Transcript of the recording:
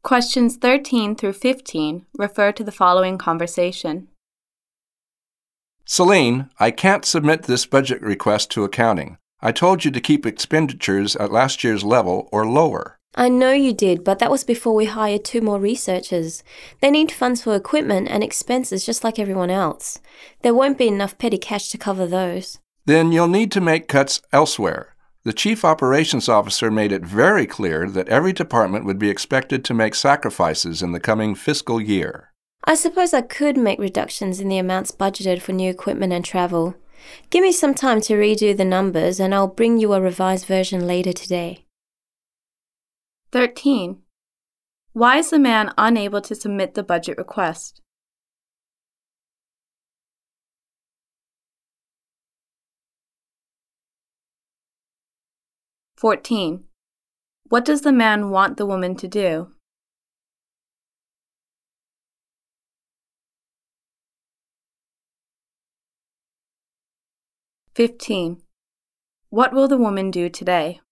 Questions 13 through 15 refer to the following conversation. Celine, I can't submit this budget request to accounting. I told you to keep expenditures at last year's level or lower. I know you did, but that was before we hired 2 more researchers. They need funds for equipment and expenses just like everyone else. There won't be enough petty cash to cover those. Then you'll need to make cuts elsewhere. The Chief Operations Officer made it very clear that every department would be expected to make sacrifices in the coming fiscal year. I suppose I could make reductions in the amounts budgeted for new equipment and travel. Give me some time to redo the numbers and I'll bring you a revised version later today. 13. Why is the man unable to submit the budget request? (14) What does the man want the woman to do? (15) What will the woman do today?